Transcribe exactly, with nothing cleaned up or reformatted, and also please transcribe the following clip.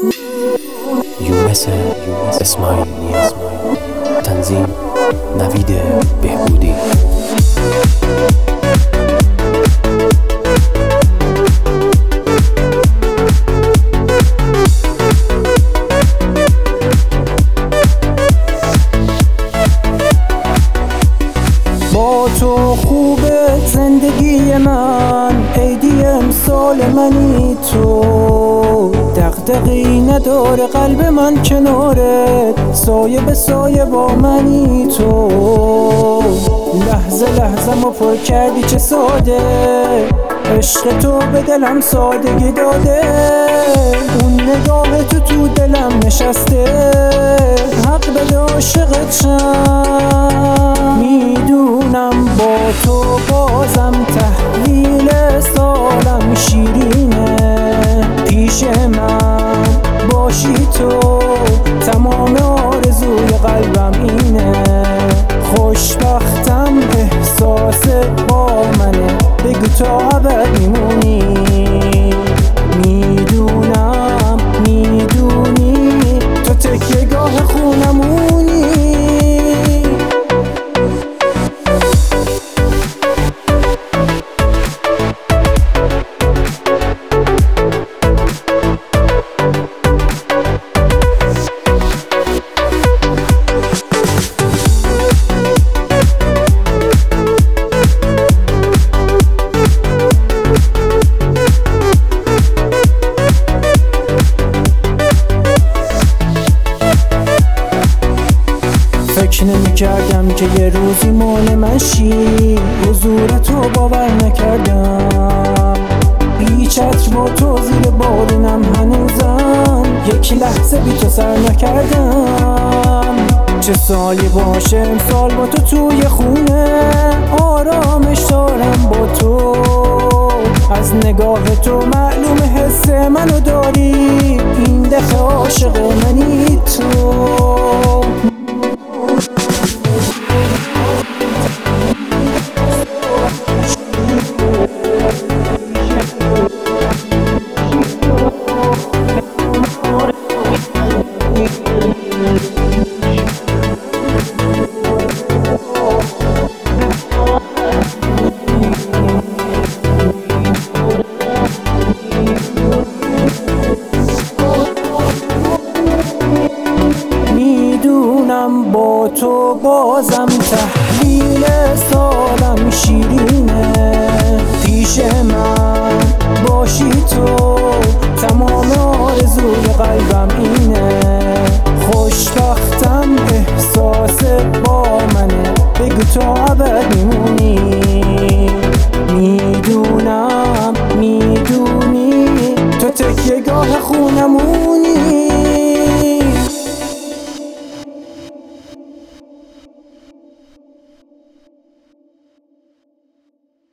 یونس اسماعیلی، تنظیم نوید بهبودی. با تو خوبه زندگی من، عیدی امسال منی تو، دغدغه‌ای نداره قلب من کنارت، سایه به سایه با منی تو. لحظه لحظه ما پر کردی چه ساده، عشق تو به دلم سادگی داده، اون نگاه تو تو دلم نشسته، حق بده عاشقت شم. میدونم با تو بازم تحویل سالم شیرینه، پیش من باشی تو تمام آرزوی قلبم اینه، خوشبختم احساس با منه، بگو تا ابد میمونی. میدونم میدونی تو تکیه گاه خونمونی. فکر نمی کردم که یه روزی مال من شی، حضورتو باور نکردم، بی چتر با تو زیر بارونم هنوزم، یک لحظه بی تو سر نکردم. چه سالی باشه امسال با تو توی خونه، آرامش دارم با تو، از نگاه تو معلوم حس منو داری، این دفعه عاشق منی تو.